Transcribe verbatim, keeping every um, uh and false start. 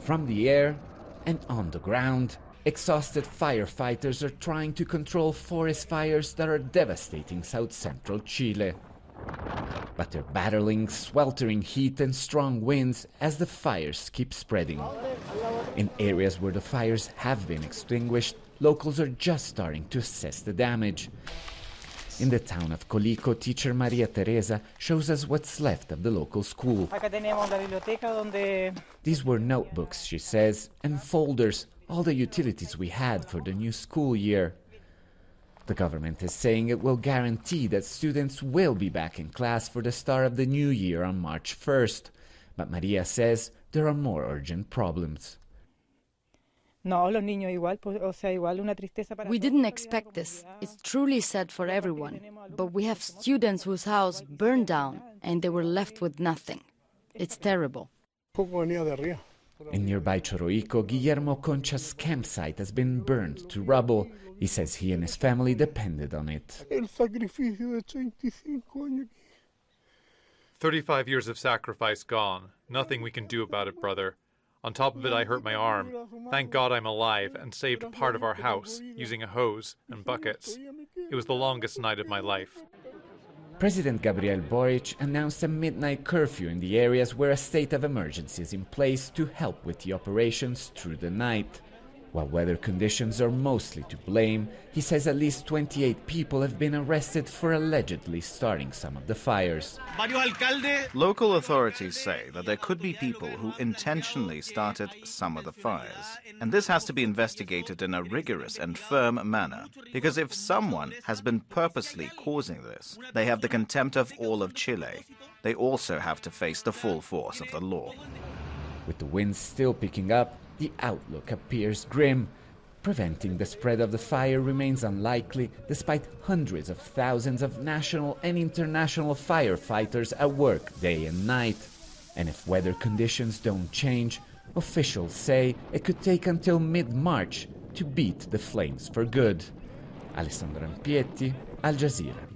From the air and on the ground, exhausted firefighters are trying to control forest fires that are devastating south-central Chile. But they're battling sweltering heat and strong winds as the fires keep spreading. In areas where the fires have been extinguished, locals are just starting to assess the damage. In the town of Colico, teacher Maria Teresa shows us what's left of the local school. These were notebooks, she says, and folders, all the utilities we had for the new school year. The government is saying it will guarantee that students will be back in class for the start of the new year on March first. But Maria says there are more urgent problems. We didn't expect this. It's truly sad for everyone. But we have students whose house burned down and they were left with nothing. It's terrible. In nearby Choroico, Guillermo Concha's campsite has been burned to rubble. He says he and his family depended on it. thirty-five years of sacrifice gone. Nothing we can do about it, brother. On top of it, I hurt my arm. Thank God I'm alive and saved part of our house using a hose and buckets. It was the longest night of my life. President Gabriel Boric announced a midnight curfew in the areas where a state of emergency is in place to help with the operations through the night. While weather conditions are mostly to blame, he says at least twenty-eight people have been arrested for allegedly starting some of the fires. Local authorities say that there could be people who intentionally started some of the fires. And this has to be investigated in a rigorous and firm manner. Because if someone has been purposely causing this, they have the contempt of all of Chile. They also have to face the full force of the law. With the winds still picking up, the outlook appears grim. Preventing the spread of the fire remains unlikely, despite hundreds of thousands of national and international firefighters at work day and night. And if weather conditions don't change, officials say it could take until mid-March to beat the flames for good. Alessandro Ampietti, Al Jazeera.